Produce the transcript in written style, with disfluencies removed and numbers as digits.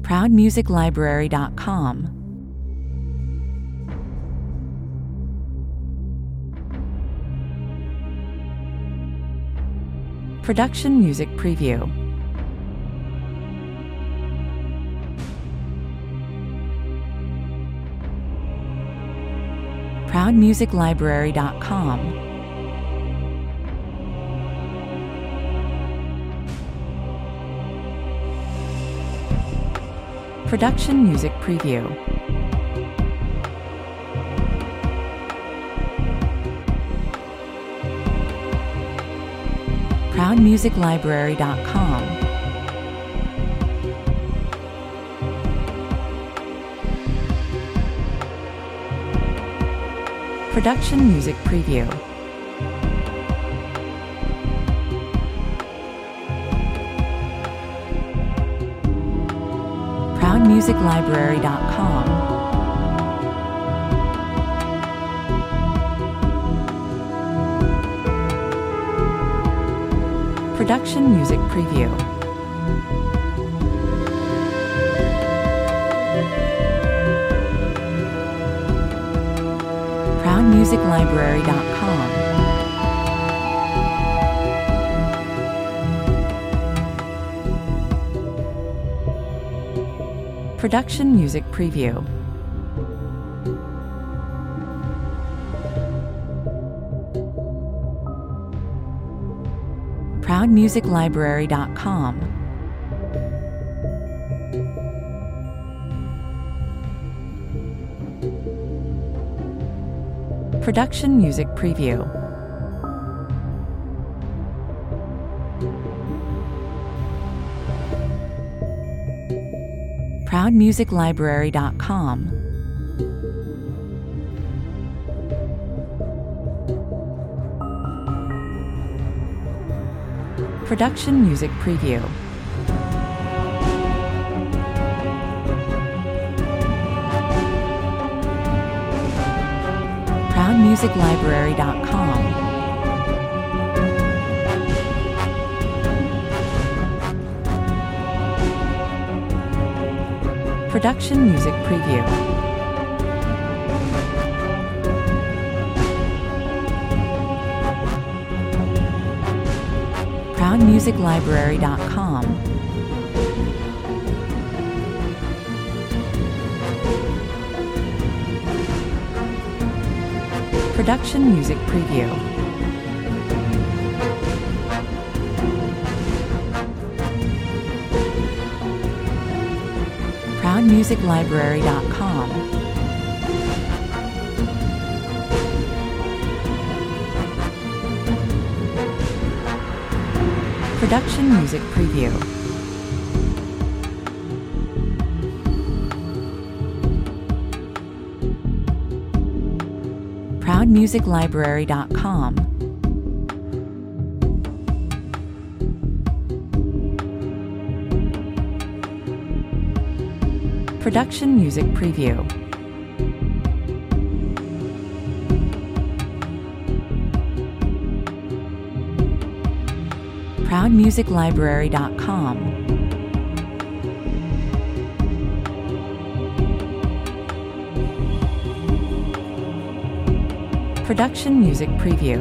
ProudMusicLibrary.com. Production Music Preview. ProudMusicLibrary.com. Production Music Preview. ProudMusicLibrary.com. Production Music Preview. ProudMusicLibrary.com. Production Music Preview. ProudMusicLibrary.com. Production Music Preview. ProudMusicLibrary.com. Production Music Preview. ProudMusicLibrary.com. Production Music Preview. ProudMusicLibrary.com. Production Music Preview. ProudMusicLibrary.com. Production Music Preview. ProudMusicLibrary.com. Production Music Preview. ProudMusicLibrary.com. Production Music Preview. ProudMusicLibrary.com. Production Music Preview.